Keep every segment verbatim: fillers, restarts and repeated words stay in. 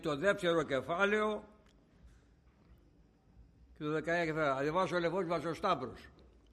Το δεύτερο κεφάλαιο και το δεκαεννιά κεφάλαιο. Θα διαβάσω ο Λευκός Βασοσταύρος.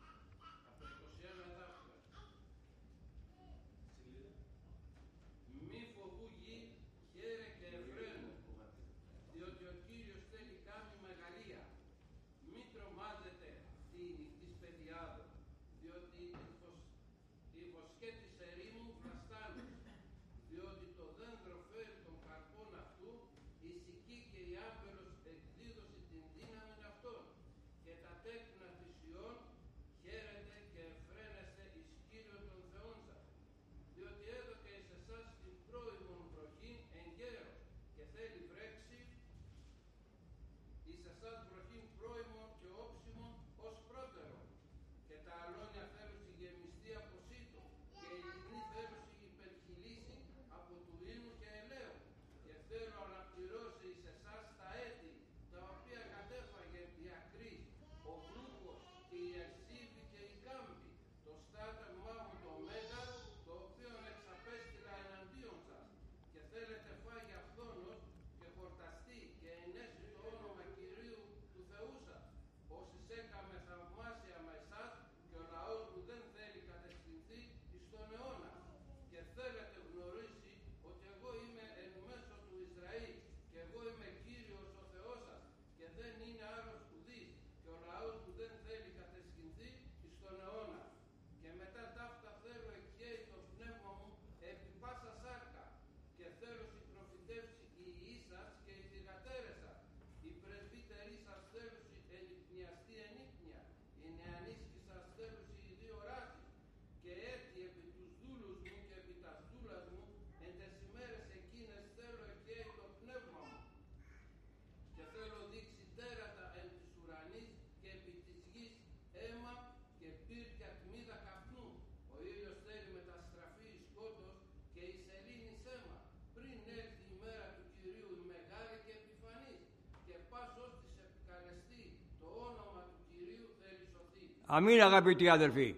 Αμήν, αγαπητοί αδερφοί.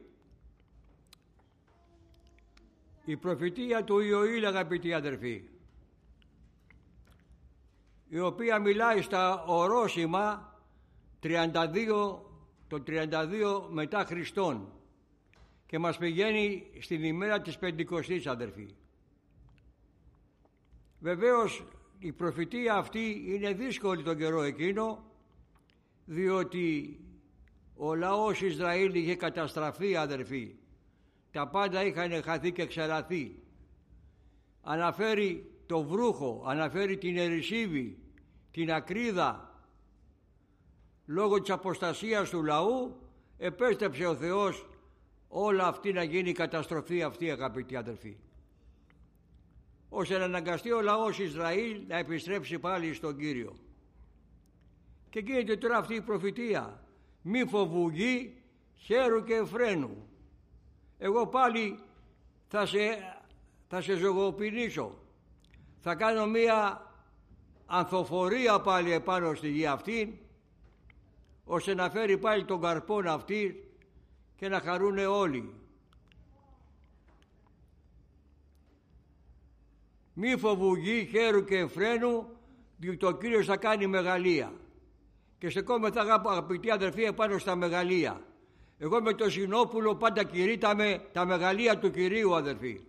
Η προφητεία του Ιωήλ, αγαπητοί αδερφοί, η οποία μιλάει στα ορόσημα τριάντα δύο, το τριάντα δύο μετά Χριστόν και μας πηγαίνει στην ημέρα της Πεντηκοστής, αδερφοί. Βεβαίως η προφητεία αυτή είναι δύσκολη τον καιρό εκείνο, διότι ο λαός Ισραήλ είχε καταστραφεί, αδερφοί. Τα πάντα είχαν χαθεί και ξεραθεί. Αναφέρει το βρούχο, αναφέρει την ερησίβη, την ακρίδα. Λόγω της αποστασίας του λαού επέστρεψε ο Θεός όλα αυτή να γίνει η καταστροφή αυτή, αγαπητοί αδερφοί, ώστε να αναγκαστεί ο λαός Ισραήλ να επιστρέψει πάλι στον Κύριο. Και γίνεται τώρα αυτή η προφητεία. Μη φοβουγεί, χέρου και φρένου. Εγώ πάλι θα σε, θα σε ζωγοποιήσω. Θα κάνω μία ανθοφορία πάλι επάνω στη γη αυτή, ώστε να φέρει πάλι τον καρπόν αυτή και να χαρούνε όλοι. Μη φοβουγεί, χέρου και φρένου, διότι ο Κύριος θα κάνει μεγαλεία. Και στεκόμεθα, αγαπητοί αδερφοί, επάνω στα μεγαλεία. Εγώ με το Συνόπουλο πάντα κηρύτταμε τα μεγαλεία του Κυρίου, αδερφοί.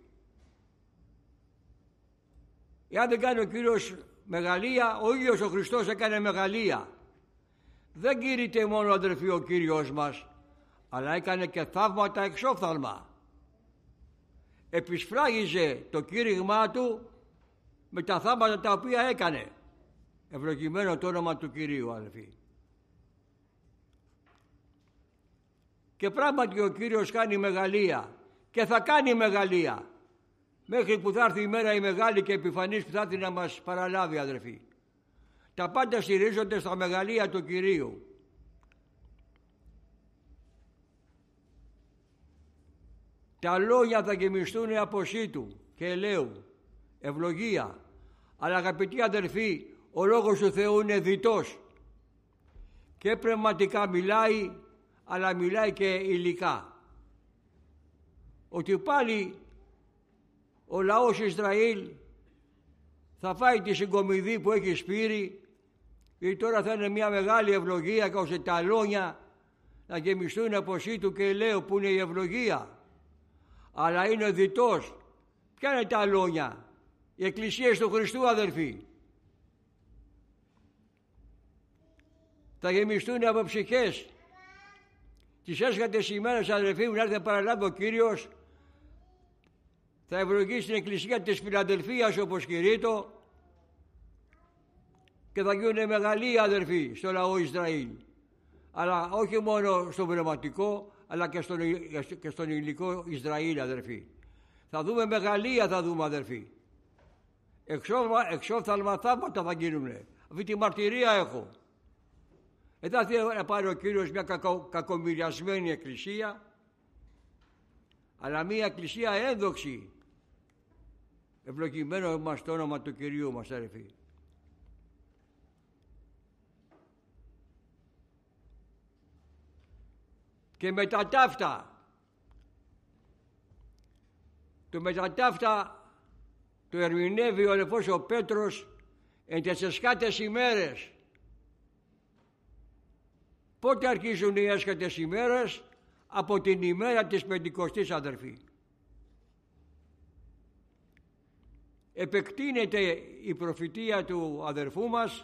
Εάν δεν κάνει ο Κύριος μεγαλεία, ο ίδιος ο Χριστός έκανε μεγαλεία. Δεν κηρύττει μόνο, αδερφοί, ο Κύριος μας, αλλά έκανε και θαύματα εξόφθαλμα. Επισφράγιζε το κήρυγμά του με τα θαύματα τα οποία έκανε. Ευλογημένο το όνομα του Κυρίου, αδερφοί. Και πράγματι ο Κύριος κάνει μεγαλεία και θα κάνει μεγαλεία μέχρι που θα έρθει η μέρα η μεγάλη και επιφανής που θα έρθει να μας παραλάβει, αδερφοί. Τα πάντα στηρίζονται στα μεγαλεία του Κυρίου. Τα λόγια θα γεμιστούν από σύτου και ελαίου, ευλογία. Αλλά, αγαπητοί αδερφοί, ο λόγος του Θεού είναι διτός και πνευματικά μιλάει, αλλά μιλάει και υλικά. Ότι πάλι ο λαός Ισραήλ θα φάει τη συγκομιδή που έχει σπείρει, ή τώρα θα είναι μια μεγάλη ευλογία και ώστε τα αλόνια να γεμιστούν από σύτου και ελαίου που είναι η ευλογία. Αλλά είναι διτός. Ποια είναι τα αλόνια? Οι εκκλησίες του Χριστού, αδελφοί. Θα γεμιστούν από ψυχές. Τις έσχατες ημέρες, αδελφοί μου, να έρθει να παραλάβει ο Κύριος, θα ευλογήσει την εκκλησία της Φιλαδελφίας όπως κηρύττω, και θα γίνουν μεγαλοί, αδελφοί, στο λαό Ισραήλ. Αλλά όχι μόνο στο πνευματικό, αλλά και στον, και στον υλικό Ισραήλ, αδελφοί. Θα δούμε μεγαλεία, θα δούμε, αδελφοί. Εξόφθαλμα θαύματα θα γίνουνε. Αυτή τη μαρτυρία έχω. Εδώ θέλει να πάρει ο Κύριος μια κακο, κακομοιριασμένη εκκλησία, αλλά μια εκκλησία ένδοξη. Ευλογημένο μας το όνομα του Κυρίου μας, αδελφοί. Και μετά ταύτα, το μετά ταύτα το ερμηνεύει ο αδελφός ο Πέτρος εν τις εσχάτες ημέρες. Πότε αρχίζουν οι έσχατες ημέρες? Από την ημέρα της Πεντηκοστής, αδελφοί. Επεκτείνεται η προφητεία του αδερφού μας.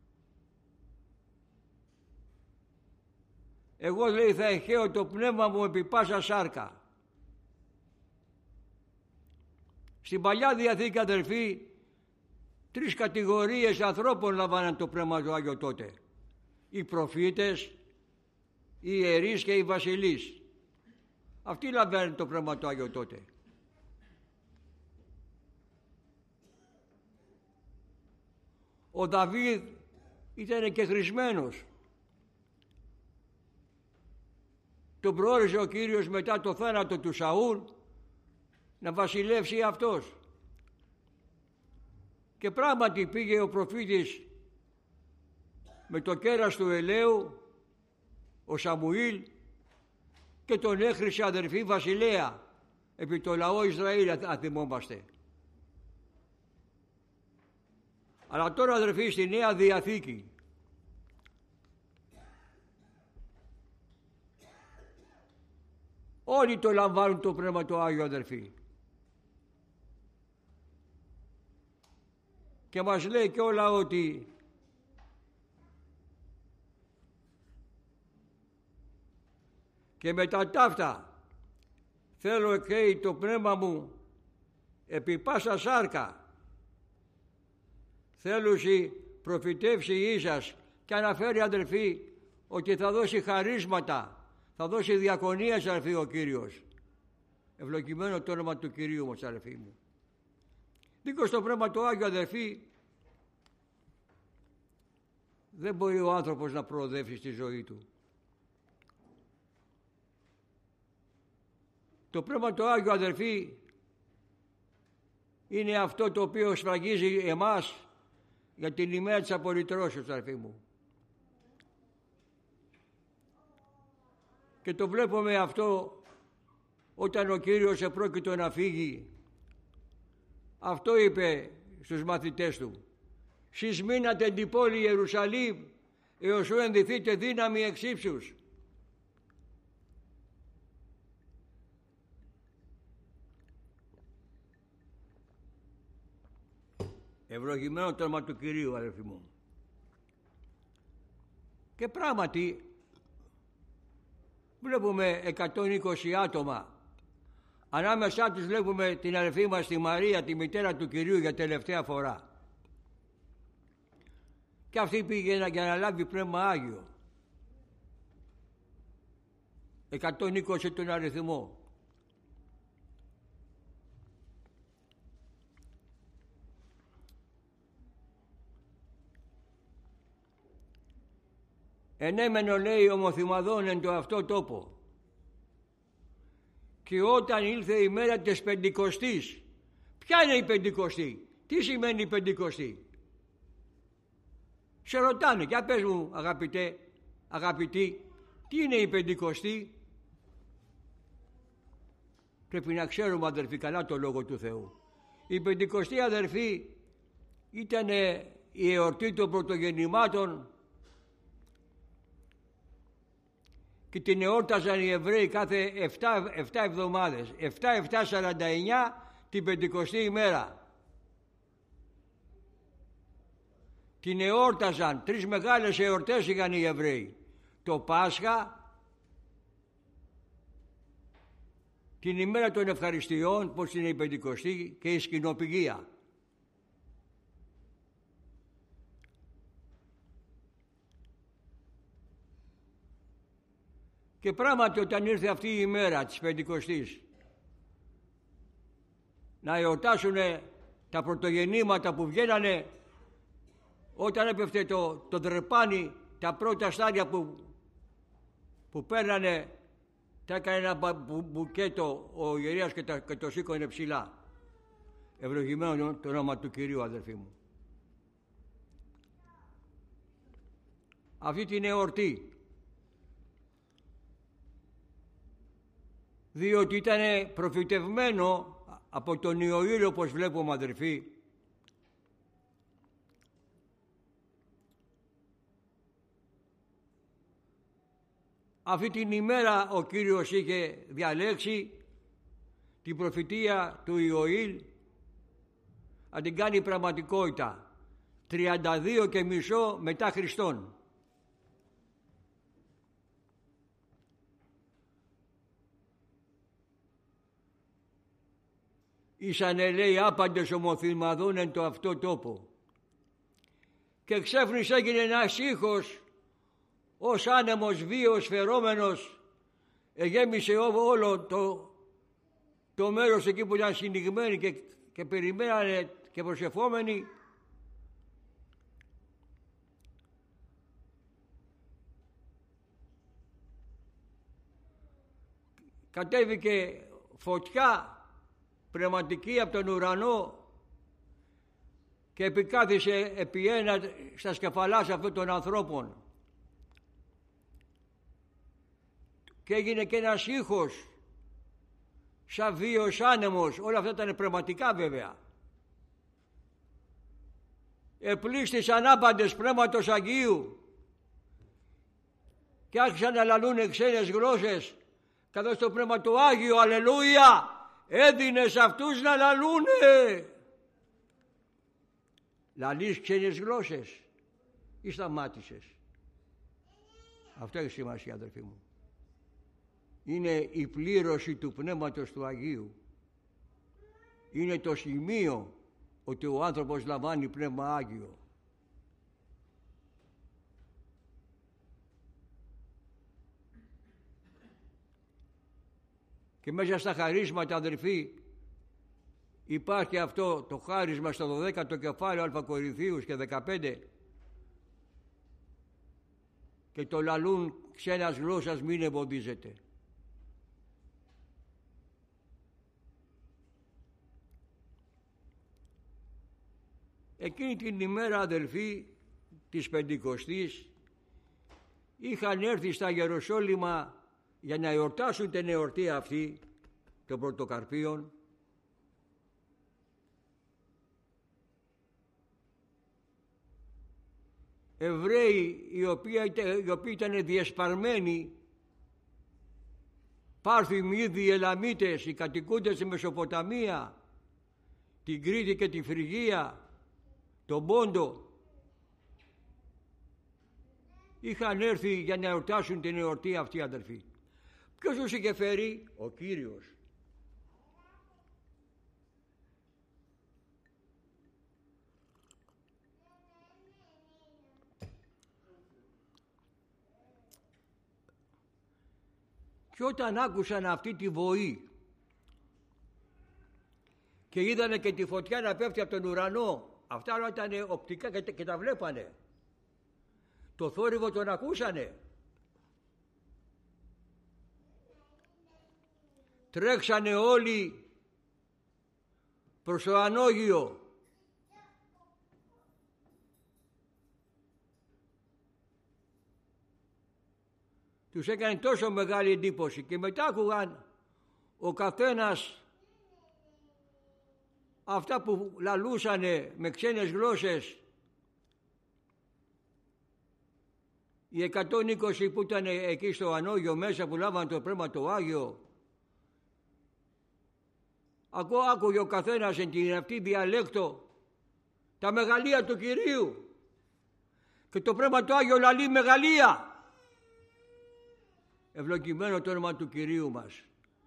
Εγώ, λέει, θα εχαίω το πνεύμα μου επί πάσα σάρκα. Στην Παλιά Διαθήκη, αδελφοί, τρεις κατηγορίες ανθρώπων λαμβάναν το πνεύμα του Άγιο τότε. Οι προφήτες, οι ιερείς και οι βασιλείς. Αυτοί λαμβάνουν το πνεύμα του Άγιο τότε. Ο Δαβίδ ήταν και χρησμένος. Τον προόρισε ο Κύριος μετά το θάνατο του Σαούλ να βασιλεύσει αυτός. Και πράγματι πήγε ο προφήτης με το κέρας του ελαίου, ο Σαμουήλ, και τον έχρισε, αδερφοί, βασιλέα επί το λαό Ισραήλ, αν θυμόμαστε. Αλλά τώρα, αδερφοί, στη Νέα Διαθήκη όλοι το λαμβάνουν το πνεύμα του Άγιο, αδερφοί. Και μας λέει και όλα ότι και μετά ταύτα θέλω εκχέει το πνεύμα μου επί πάσα σάρκα. Θέλουσι προφητεύσει ίσας, και αναφέρει, αδελφοί, ότι θα δώσει χαρίσματα, θα δώσει διακονίες, αδελφοί, ο Κύριος. Ευλογημένο το όνομα του Κυρίου μας, αδελφοί μου. Δίκως το πνεύμα του Άγιο, αδελφοί, δεν μπορεί ο άνθρωπος να προοδεύσει στη ζωή του. Το πνεύμα του Άγιο, αδελφοί, είναι αυτό το οποίο σφραγίζει εμάς για την ημέρα της απολυτρώσεως, αδελφοί μου. Και το βλέπουμε αυτό όταν ο Κύριος επρόκειτο να φύγει. Αυτό είπε στους μαθητές του: «Σεις μείνατε την πόλη Ιερουσαλήμ έως ου ενδυθείτε δύναμη εξ ύψους». Ευλογημένο το όνομα του Κυρίου, αδελφοί μου. Και πράγματι βλέπουμε εκατόν είκοσι άτομα. Ανάμεσά τους βλέπουμε την αδελφή μας τη Μαρία, τη μητέρα του Κυρίου, για τελευταία φορά. Και αυτή πήγε για να λάβει πνεύμα Άγιο. εκατόν είκοσι τον αριθμό. Ενέμενο, λέει, ομοθυμαδών εν το αυτό τόπο. Και όταν ήλθε η μέρα της Πεντηκοστής. Ποια είναι η Πεντηκοστή? Τι σημαίνει η Πεντηκοστή? Σε ρωτάνε, για πες μου, αγαπητέ, αγαπητοί, τι είναι η Πεντηκοστή? Πρέπει να ξέρουμε, αδερφοί, καλά το Λόγο του Θεού. Η Πεντηκοστή, αδερφοί, ήταν η εορτή των πρωτογεννημάτων και την εόρταζαν οι Εβραίοι κάθε επτά εβδομάδες, επτά επτά σαράντα εννιά την πεντηκοστή ημέρα. Την εόρταζαν, τρεις μεγάλες εορτές είχαν οι Εβραίοι. Το Πάσχα, την ημέρα των ευχαριστειών, πως είναι η πεντηκοστή, και η σκηνοπηγία. Και πράγματι όταν ήρθε αυτή η ημέρα της πεντηκοστής να εορτάσουν τα πρωτογεννήματα που βγαίνανε, όταν έπεφτε το, το δρεπάνι, τα πρώτα στάδια που, που παίρνανε, τα έκανε ένα μπου, μπουκέτο ο ιερέας και, τα, και το σήκωνε ψηλά. Ευλογημένο το όνομα του Κυρίου, αδελφοί μου. Αυτή την εορτή, διότι ήταν προφητευμένο από τον Ιωήλ, όπως βλέπουμε, αδελφοί, αυτή την ημέρα ο Κύριος είχε διαλέξει την προφητεία του Ιωήλ να την κάνει πραγματικότητα τριάντα δύο και μισό μετά Χριστόν. Ήσανε, λέει, άπαντες ομοθυμαδών εν το αυτό τόπο. Και ξέφνης έγινε ένας ήχος, ως άνεμος βίος φερόμενος, εγέμισε όλο το, το μέρος εκεί που ήταν συνηγμένοι και, και περιμένανε και προσευχόμενοι. Κατέβηκε φωτιά πνευματική από τον ουρανό και επικάθισε επί ένα στα σκεφαλάς αυτών των ανθρώπων. Και έγινε και ένας ήχος σαν βίος άνεμος. Όλα αυτά ήταν πνευματικά βέβαια. Επλήστησαν άπαντες πνεύματος Αγίου και άρχισαν να λαλούν ξένες γλώσσες, καθώς το πνεύμα του Άγιο, αλληλούια, έδινε σε αυτούς να λαλούνε. Λαλείς ξένες γλώσσες ή σταμάτησες? Αυτό έχει σημασία, αδελφοί μου. Είναι η πλήρωση του Πνεύματος του Αγίου. Είναι το σημείο ότι ο άνθρωπος λαμβάνει Πνεύμα Άγιο. Και μέσα στα χαρίσματα, αδελφοί, υπάρχει αυτό το χάρισμα στο δωδέκατο κεφάλαιο Α Κορινθίους και δεκαπέντε, και το λαλούν ξένας γλώσσας μην εμποδίζεται. Εκείνη την ημέρα, αδελφοί, της Πεντηκοστής, είχαν έρθει στα Ιεροσόλυμα για να εορτάσουν την εορτή αυτή των Πρωτοκαρπίων Εβραίοι οι οποίοι, οι οποίοι ήταν διεσπαρμένοι, Πάρθοι, Μήδοι, Ελαμίτες, οι κατοικούντες στη Μεσοποταμία, την Κρήτη και τη Φρυγία, τον Πόντο, είχαν έρθει για να εορτάσουν την εορτή αυτή, αδελφοί. Ποιος τους είχε φέρει? Ο Κύριος. Και όταν άκουσαν αυτή τη βοή και είδανε και τη φωτιά να πέφτει από τον ουρανό, αυτά όλα ήταν οπτικά και, και τα βλέπανε, το θόρυβο τον ακούσανε, τρέξανε όλοι προς το ανώγειο. Τους έκανε τόσο μεγάλη εντύπωση και μετά άκουγαν ο καθένας αυτά που λαλούσανε με ξένες γλώσσες, οι εκατόν είκοσι που ήταν εκεί στο Ανώγιο μέσα που λάβαν το Πνεύμα το Άγιο, ακόμα άκουγε ο καθένας εν την αυτή διαλέκτο τα μεγαλεία του Κυρίου και το Πνεύμα το Άγιο λαλεί μεγαλεία. Ευλογημένο το όνομα του Κυρίου μας.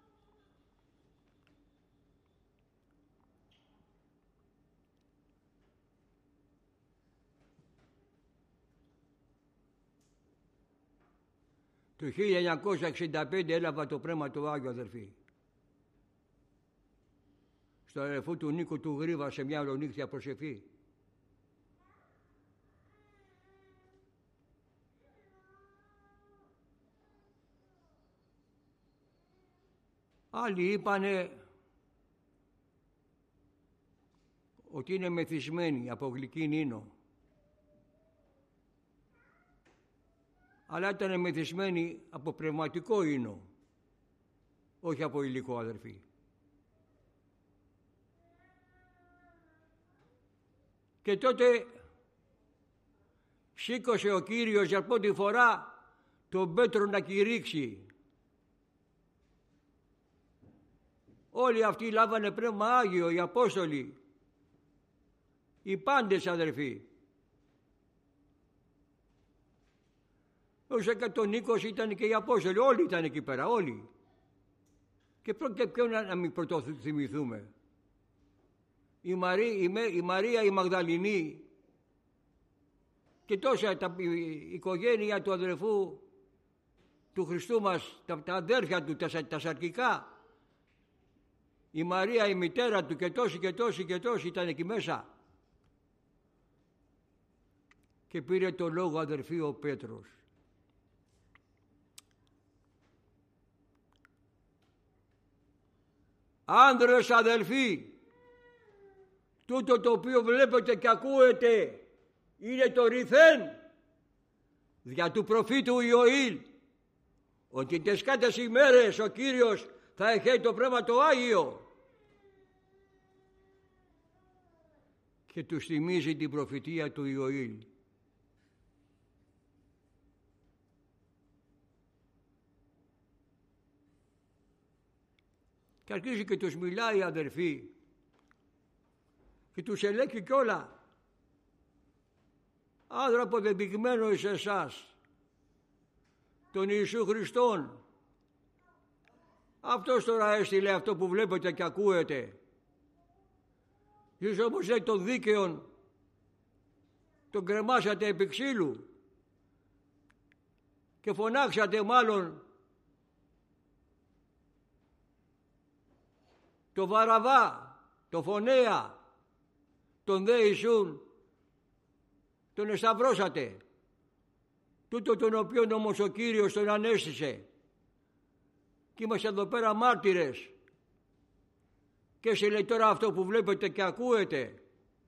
Το χίλια εννιακόσια εξήντα πέντε έλαβα το Πνεύμα του Άγιο, αδερφοί. Στο αδερφού του Νίκου του Γρίβα σε μια ολονύχτια προσευχή. Άλλοι είπανε ότι είναι μεθυσμένοι από γλυκή ίνο. Αλλά ήταν μεθυσμένοι από πνευματικό ίνο, όχι από υλικό, αδερφοί. Και τότε σήκωσε ο Κύριος για πρώτη φορά τον Πέτρο να κηρύξει. Όλοι αυτοί λάβανε Πνεύμα Άγιο, οι Απόστολοι, οι πάντες, αδερφοί. Ως εκατόν είκοσι ήταν και οι Απόστολοι, όλοι ήταν εκεί πέρα, όλοι. Και πρώτα ποιον να μην πρωτοθυμηθούμε. Η, Μαρή, η, η Μαρία η Μαγδαληνή και τόσα τα, η, η οικογένεια του αδερφού του Χριστού μας, τα, τα αδέρφια του, τα, τα σαρκικά, η Μαρία η μητέρα του και τόσοι και τόσοι και τόσοι ήταν εκεί μέσα. Και πήρε το λόγο, αδερφοί, ο Πέτρος. Άνδρες, αδελφοί, τούτο το οποίο βλέπετε και ακούετε είναι το ρηθέν δια του προφήτου Ιωήλ, ότι τες κάτες ημέρες ο Κύριος θα έχει το Πνεύμα το Άγιο. Και τους θυμίζει την προφητεία του Ιωήλ. Και αρχίζει και τους μιλάει, αδερφοί, και τους ελέγχει κιόλα. Άδρα αποδεδειγμένο εις εσάς, τον Ιησού Χριστόν. Αυτός τώρα έστειλε αυτό που βλέπετε και ακούετε. Εσείς όμως λέει τον δίκαιον τον κρεμάσατε επί ξύλου και φωνάξατε μάλλον το Βαραβά, το Φωνέα, τον δε Ιησούν, τον εσταυρώσατε. Τούτο τον οποίον όμως ο Κύριος τον ανέστησε. Και είμαστε εδώ πέρα μάρτυρες. Και σε λέει τώρα αυτό που βλέπετε και ακούετε.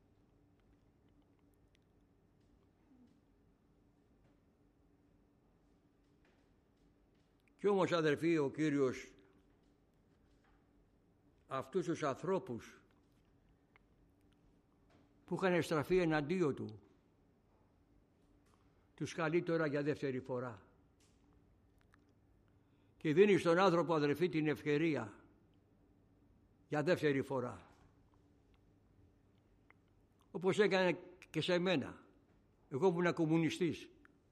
Κι όμως, αδερφοί, ο Κύριος αυτούς τους ανθρώπους που είχαν στραφεί εναντίον του τους καλεί τώρα για δεύτερη φορά και δίνει στον άνθρωπο, αδερφοί, την ευκαιρία για δεύτερη φορά, όπως έκανε και σε μένα. Εγώ ήμουν κομμουνιστής.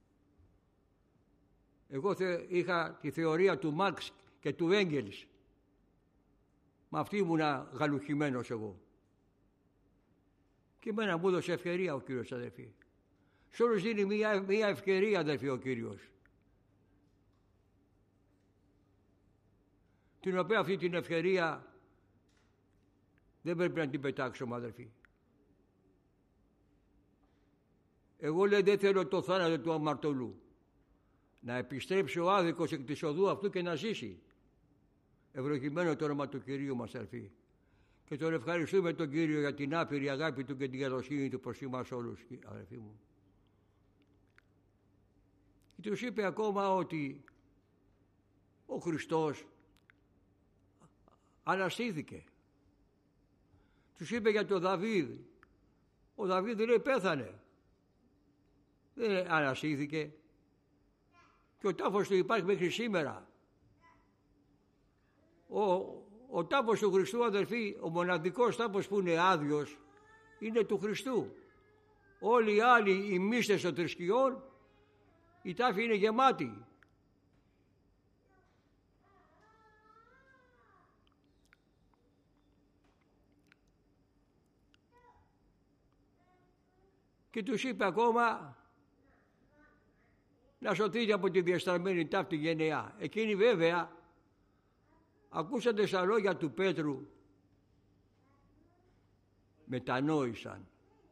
Εγώ είχα τη θεωρία του Μάρξ και του Έγγελς. Με αυτή ήμουνα γαλουχημένος εγώ. Και εμένα μου έδωσε ευκαιρία ο Κύριος, αδερφοί. Σε όλους δίνει μια, μια ευκαιρία, αδερφοί, ο Κύριος. Την οποία αυτή την ευκαιρία δεν πρέπει να την πετάξουμε, αδερφοί. Εγώ, λέει, δεν θέλω το θάνατο του αμαρτωλού. Να επιστρέψει ο άδικος εκ της οδού αυτού και να ζήσει. Ευλογημένο το όνομα του Κυρίου μας, αδερφοί. Και τον ευχαριστούμε τον Κύριο για την άπειρη αγάπη του και την καλοσύνη του προς εμάς όλους, αδερφοί μου. Και τους είπε ακόμα ότι ο Χριστός αναστήθηκε. Τους είπε για τον Δαβίδ. Ο Δαβίδ λέει πέθανε. Δεν ανασύθηκε. Και ο τάφος του υπάρχει μέχρι σήμερα. Ο, ο τάφος του Χριστού, αδελφοί, ο μοναδικός τάφος που είναι άδειος, είναι του Χριστού. Όλοι οι άλλοι, οι μύστες των θρησκειών, η τάφη είναι γεμάτη. Και τους είπε ακόμα να σωθείτε από τη διαστραμμένη ταύτη γενεά. Εκείνοι βέβαια ακούσατε στα λόγια του Πέτρου, μετανόησαν.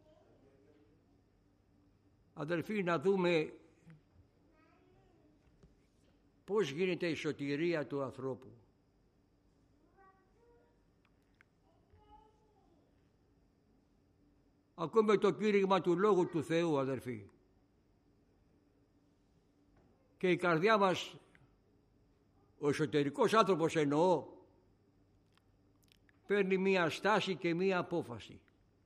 Αδελφοί, να δούμε πώς γίνεται η σωτηρία του ανθρώπου. Ακούμε το κήρυγμα του Λόγου του Θεού, αδελφοί. Και η καρδιά μας, ο εσωτερικός άνθρωπος εννοώ, παίρνει μία στάση και μία απόφαση.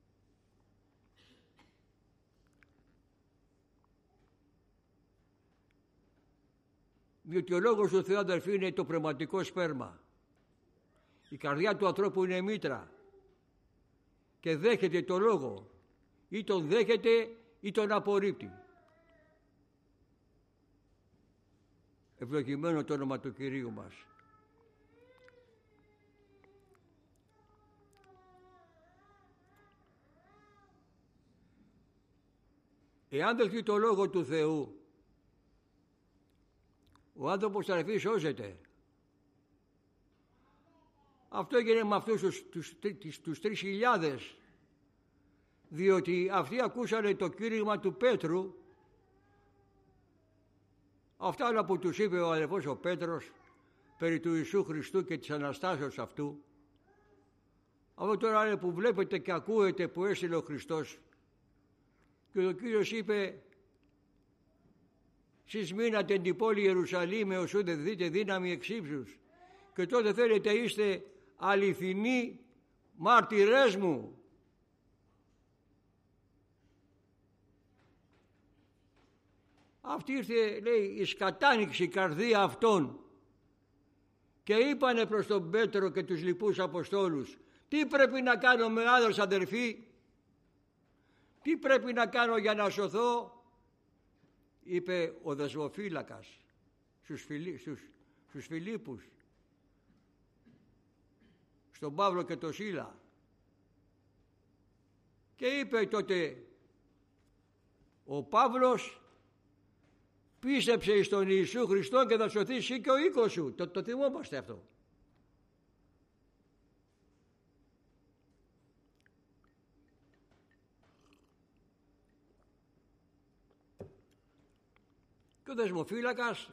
Διότι ο Λόγος του Θεού, αδελφοί, είναι το πνευματικό σπέρμα. Η καρδιά του ανθρώπου είναι μήτρα και δέχεται το Λόγο. Ή τον δέχεται ή τον απορρίπτει. Ευλογημένο το όνομα του Κυρίου μας. Εάν δεχτεί το Λόγο του Θεού, ο άνθρωπος θα ρευθεί, σώζεται. Αυτό έγινε με αυτούς τους, τους, τους, τους τρεις χιλιάδες, διότι αυτοί ακούσανε το κήρυγμα του Πέτρου, αυτά όλα που τους είπε ο αδελφός ο Πέτρος περί του Ιησού Χριστού και της Αναστάσεως αυτού. Αυτό τώρα που βλέπετε και ακούετε που έστειλε ο Χριστός, και ο Κύριος είπε, «Σεις μείνατε την πόλη Ιερουσαλήμ έως ούτε δείτε δύναμη εξ ύψους, και τότε θέλετε είστε αληθινοί μάρτυρές μου». Αυτή ήρθε, λέει, η σκατάνιξη καρδία αυτών και είπανε προς τον Πέτρο και τους λοιπούς Αποστόλους, τι πρέπει να κάνω με άδερς αδερφοί, τι πρέπει να κάνω για να σωθώ. Είπε ο δεσμοφύλακας στους, Φιλί, στους, στους Φιλίππους, στον Παύλο και τον Σίλα, και είπε τότε ο Παύλος, πίστεψε εις τον Ιησού Χριστό και θα σωθείς εσύ και ο οίκος σου. Το, το θυμόμαστε αυτό. Και ο δεσμοφύλακας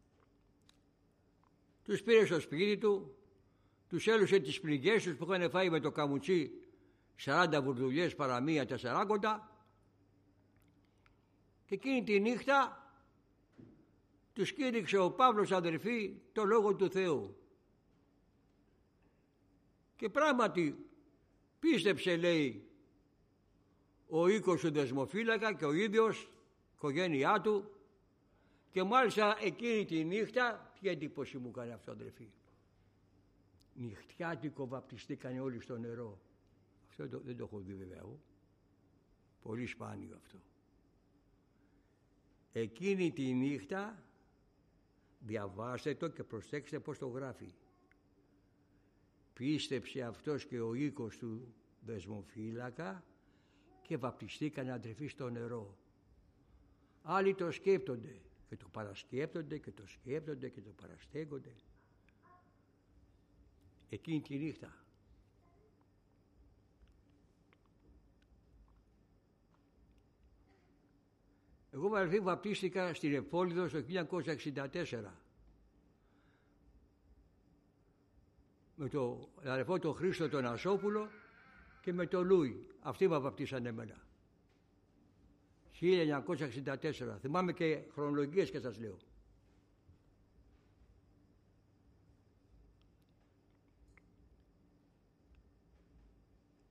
τους πήρε στο σπίτι του, τους έλουσε τις πληγές τους που είχαν φάει με το καμουτσί σαράντα βουρδουλιές παρά μία τεσσαράκοντα, και εκείνη τη νύχτα τους κήρυξε ο Παύλος, αδερφοί, το Λόγο του Θεού. Και πράγματι πίστεψε, λέει, ο οίκος του δεσμοφύλακα και ο ίδιος, η οικογένειά του, και μάλιστα εκείνη τη νύχτα, τι εντύπωση μου έκανε αυτό, αδερφοί. Νυχτιάτικο βαπτιστήκανε όλοι στο νερό. Αυτό το, δεν το έχω δει βέβαια εγώ. Πολύ σπάνιο αυτό. Εκείνη τη νύχτα, διαβάστε το και προσέξτε πώς το γράφει. Πίστεψε αυτός και ο οίκος του δεσμοφύλακα και βαπτιστήκανε, αδερφοί, στο νερό. Άλλοι το σκέπτονται και το παρασκέπτονται και το σκέπτονται και το παραστέκονται. Εκείνη τη νύχτα. Εγώ, αδελφοί, βαπτίστηκα στην Επόλυδο το χίλια εννιακόσια εξήντα τέσσερα με το αδελφό τον Χρήστο τον Ασόπουλο και με τον Λούι. Αυτοί με βαπτίσανε εμένα. χίλια εννιακόσια εξήντα τέσσερα. Θυμάμαι και χρονολογίες και σας λέω.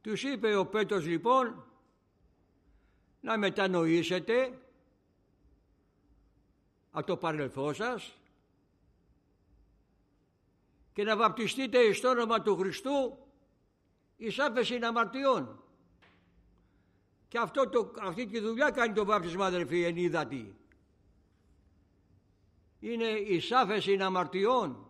Τους είπε ο Πέτρος λοιπόν να μετανοήσετε από το παρελθόν σας και να βαπτιστείτε εις το όνομα του Χριστού εις άφεση αμαρτιών. Και αυτό το, αυτή τη δουλειά κάνει το βάπτισμα, αδερφοί, εν ύδατι. Είναι εις άφεση αμαρτιών.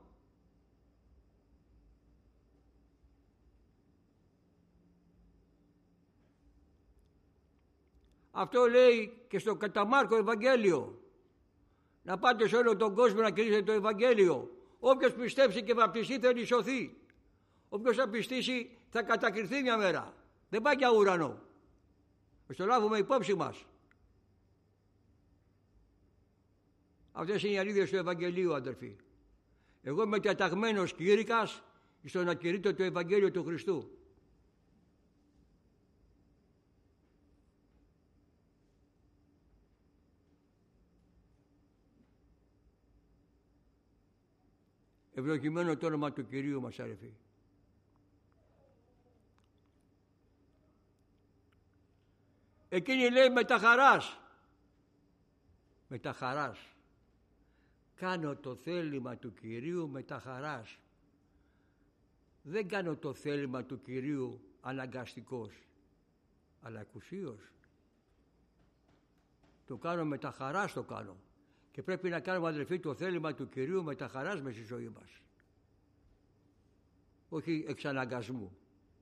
Αυτό λέει και στο κατά Μάρκο Ευαγγέλιο. Να πάτε σε όλο τον κόσμο να κηρύσετε το Ευαγγέλιο. Όποιος πιστέψει και βαπτιστεί θέλει σωθεί. Όποιος θα πιστήσει θα κατακριθεί μια μέρα. Δεν πάει για ουρανό. Ας το λάβουμε υπόψη μας. Αυτές είναι οι αλήθειες του Ευαγγελίου, αδερφοί. Εγώ είμαι διαταγμένος κήρυκας στο να κηρύττω το Ευαγγέλιο του Χριστού. Ευλογημένο το όνομα του Κυρίου μας, αδερφοί. Εκείνη λέει με τα χαράς. Με τα χαράς. Κάνω το θέλημα του Κυρίου με τα χαράς. Δεν κάνω το θέλημα του Κυρίου αναγκαστικός, αλλά εκουσίως. Το κάνω με τα χαράς, το κάνω. Και πρέπει να κάνουμε, αδελφοί, το θέλημα του Κυρίου με τα χαράς μες στη ζωή μας. Όχι εξ αναγκασμού.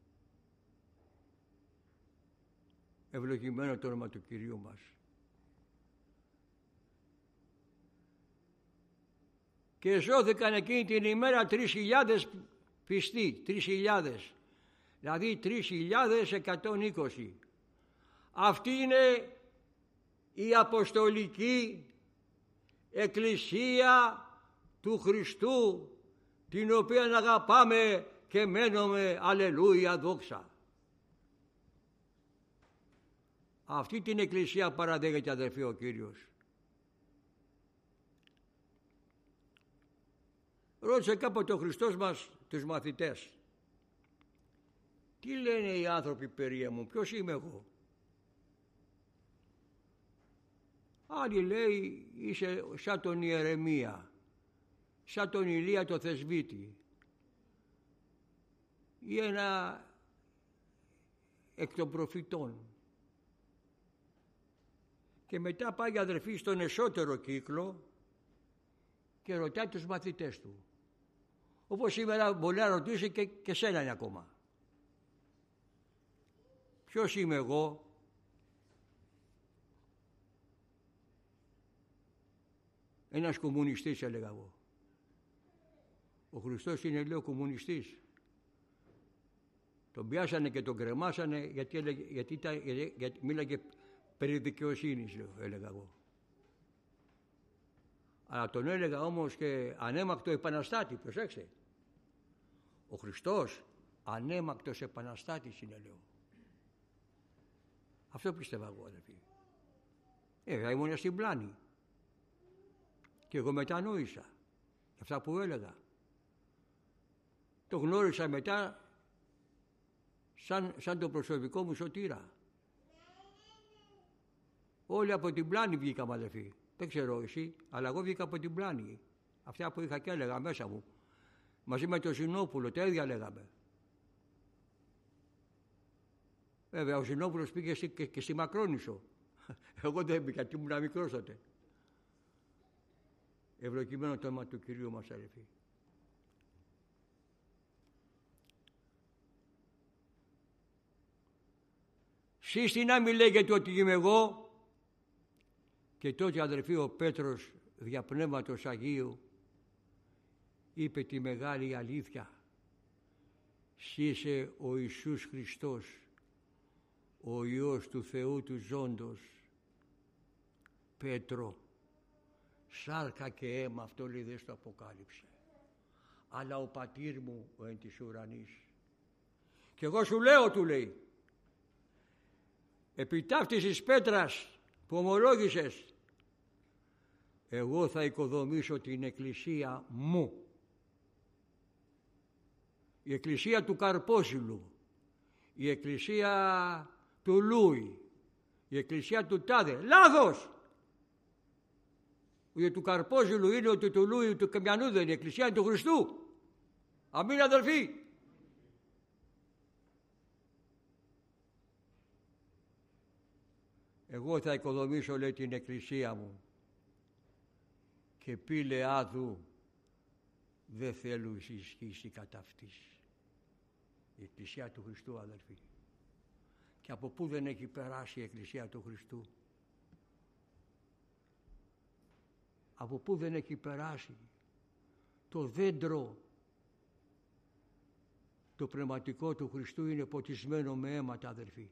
Ευλογημένο το όνομα του Κυρίου μας. Και σώθηκαν εκείνη την ημέρα τρεις χιλιάδες πιστοί, τρεις χιλιάδες. Δηλαδή τρεις χιλιάδες εκατόν είκοσι. Αυτή είναι η Αποστολική Εκκλησία του Χριστού, την οποία αγαπάμε και μένουμε, αλληλούια, δόξα. Αυτή την Εκκλησία παραδέχεται, αδερφοί, ο Κύριος. Ρώτησε κάποτε ο Χριστός μας τους μαθητές, τι λένε οι άνθρωποι περί εμού, ποιος είμαι εγώ? Άλλοι λέει είσαι σαν τον Ιερεμία, σαν τον Ηλία το Θεσβήτη ή ένα εκ των προφητών. Και μετά πάει, αδερφοί, στον εσωτερό κύκλο και ρωτάει τους μαθητές του. Όπως σήμερα μπορεί να ρωτήσει και, και σένα είναι ακόμα. Ποιος είμαι εγώ? Ένας κομμουνιστής, έλεγα εγώ. Ο Χριστός είναι, λέω, κομμουνιστής. Τον πιάσανε και τον κρεμάσανε γιατί, έλεγε, γιατί, ήταν, γιατί μίλαγε περί δικαιοσύνης, λέω, έλεγα εγώ. Αλλά τον έλεγα όμως και ανέμακτο επαναστάτη, προσέξτε. Ο Χριστός ανέμακτος επαναστάτης είναι, λέω. Αυτό πίστευα εγώ, αδελφοί. Ε, ήμουν στην πλάνη. Και εγώ μετανόησα αυτά που έλεγα. Το γνώρισα μετά σαν, σαν το προσωπικό μου σωτήρα. Όλοι από την πλάνη βγήκαμε, αδελφοί. Δεν ξέρω εσύ, αλλά εγώ βγήκα από την πλάνη. Αυτά που είχα και έλεγα μέσα μου. Μαζί με τον Ζηνόπουλο, τα ίδια λέγαμε. Βέβαια, ο Ζηνόπουλος πήγε και, και, και στη Μακρόνησο. Εγώ δεν πήγα, γιατί ήμουν μικρός τότε. Ευλογημένο το όνομα του Κυρίου μας, αδελφοί. Σύστη να μη λέγεται ότι είμαι εγώ. Και τότε, αδελφοί, ο Πέτρος δια Πνεύματος Αγίου είπε τη μεγάλη αλήθεια. Συ είσαι ο Ιησούς Χριστός, ο Υιός του Θεού του ζώντος. Πέτρο, σάρκα και αίμα, αυτό λέει, δεν στο αποκάλυψε. Αλλά ο πατήρ μου ο εν της ουρανής. Και εγώ σου λέω, του λέει, επί ταύτης της πέτρας που ομολόγησες, εγώ θα οικοδομήσω την εκκλησία μου. Η εκκλησία του Καρπόσιλου, η εκκλησία του Λούι, η εκκλησία του Τάδε. Λάθος! Ούτε του Καρπόζηλου είναι, ούτε του Λούι, ούτε του Καμιανού δεν είναι. Η εκκλησία είναι του Χριστού. Αμήν, αδελφοί. Εγώ θα οικοδομήσω, λέει, την εκκλησία μου. Και πήλε άδου, δεν θέλω ισχύσει κατά αυτής. Η εκκλησία του Χριστού, αδελφοί. Και από πού δεν έχει περάσει η εκκλησία του Χριστού? Από πού δεν έχει περάσει? Το δέντρο, το πνευματικό του Χριστού είναι ποτισμένο με αίματα, αδελφοί.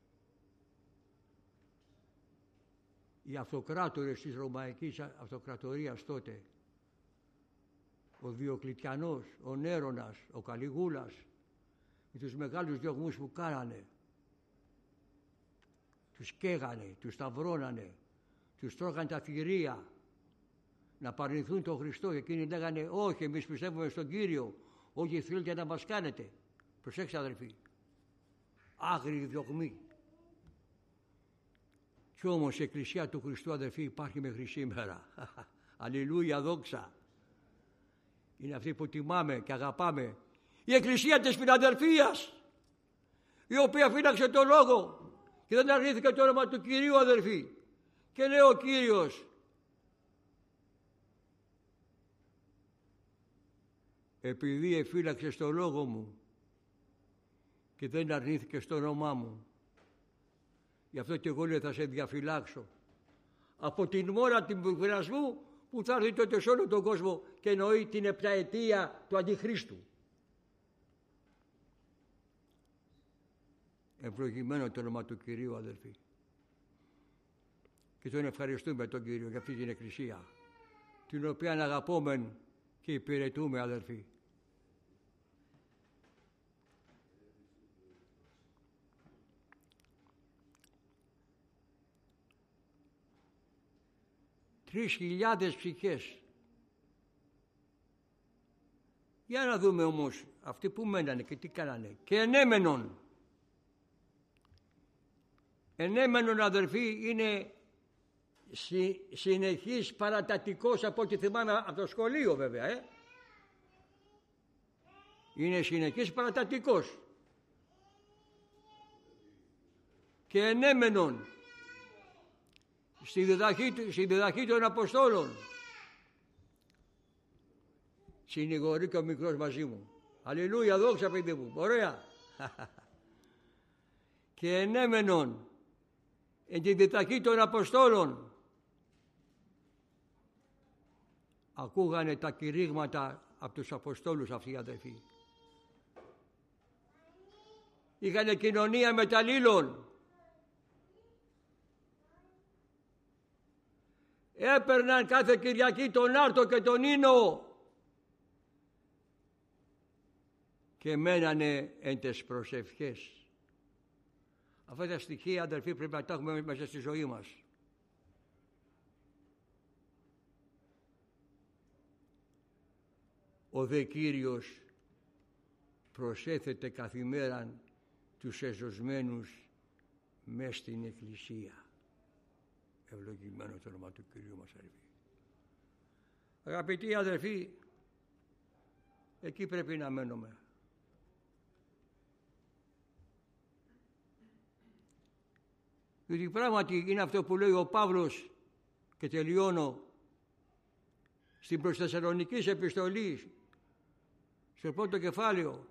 Οι αυτοκράτορες της Ρωμαϊκής Αυτοκρατορίας τότε, ο Διοκλητιανός, ο Νέρονας, ο Καλιγούλας, με τους μεγάλους διωγμούς που κάνανε, τους καίγανε, τους σταυρώνανε, τους τρώγανε τα θηρία να παρνηθούν τον Χριστό, και εκείνοι λέγανε όχι, εμείς πιστεύουμε στον Κύριο, όχι θέλετε να μας κάνετε. Προσέξτε, αδελφοί, άγριοι διωγμοί. Κι όμως η εκκλησία του Χριστού, αδελφοί, υπάρχει μέχρι σήμερα. Αλληλούια, δόξα. Είναι αυτή που τιμάμε και αγαπάμε. Η εκκλησία της Φιλαδελφίας, η οποία φύλαξε το λόγο και δεν αρνήθηκε το όνομα του Κυρίου, αδελφοί. Και λέει ο Κύριος, επειδή εφύλαξες το λόγο μου και δεν αρνήθηκες το όνομά μου, γι' αυτό και εγώ, λέει, θα σε διαφυλάξω από την μόρα του πειρασμού που θα έρθει τότε σε όλο τον κόσμο, και εννοεί την επταετία του Αντιχρίστου. Ευλογημένο το όνομα του Κυρίου, αδελφοί. Και τον ευχαριστούμε τον Κύριο για αυτή την εκκλησία, την οποία αγαπούμε και υπηρετούμε, αδελφοί. Τρεις χιλιάδες ψυχές. Για να δούμε όμως αυτοί που μένανε και τι κάνανε. Και ενέμενον. Ενέμενον, αδελφοί, είναι συ, συνεχής παρατατικός, από ό,τι θυμάμαι από το σχολείο, βέβαια. Ε. Είναι συνεχής παρατατικός. Και ενέμενον. Στη διδαχή, στη διδαχή των Αποστόλων. Συνηγορεί και ο μικρός μαζί μου. Αλληλούια, δόξα, παιδί μου. Ωραία. Και ενέμενον εν τη διδαχή των Αποστόλων. Ακούγανε τα κηρύγματα από τους Αποστόλους αυτοί οι αδελφοί. Είχανε κοινωνία μεταλλήλων. Έπαιρναν κάθε Κυριακή τον άρτο και τον ίνο και μένανε εν τες προσευχές. Αυτά τα στοιχεία, αδελφοί, πρέπει να τα έχουμε μέσα στη ζωή μας. Ο δε Κύριος προσέθεται καθημέραν τους εζωσμένους μες στην Εκκλησία. Ευλογημένο το όνομα του Κυρίου μας, αδελφοί. Αγαπητοί αδελφοί, εκεί πρέπει να μένουμε. Διότι πράγματι είναι αυτό που λέει ο Παύλος, και τελειώνω, στην προς Θεσσαλονικής επιστολή, στο πρώτο κεφάλαιο.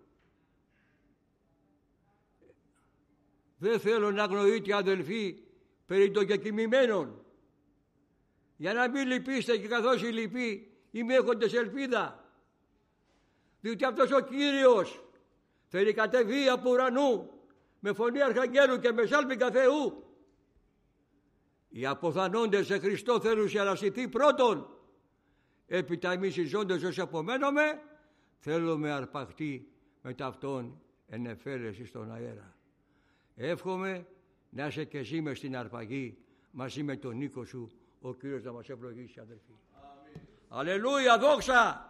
Δεν θέλω να αγνοείτε, αδελφοί, περί των κεκοιμημένων, για να μην λυπήστε, και καθώς οι λυποί ημέχοντες ελπίδα, διότι αυτός ο Κύριος θέλει κατεβεί από ουρανού με φωνή αρχαγγέλου και με σάλπιγγα Θεού. Οι αποθανόντες σε Χριστό θέλουν σε αναστηθεί πρώτον, έπειτα εμείς οι ζώντες όσοι απομένουμε θέλουμε αρπαχτεί με ταυτόν εν εφέλεση στον αέρα. Εύχομαι να είσαι και εσύ μες στην αρπαγή μαζί με τον οίκο σου, ο Κύριος να μας ευλογήσει, αδελφοί. Αλληλούια, δόξα!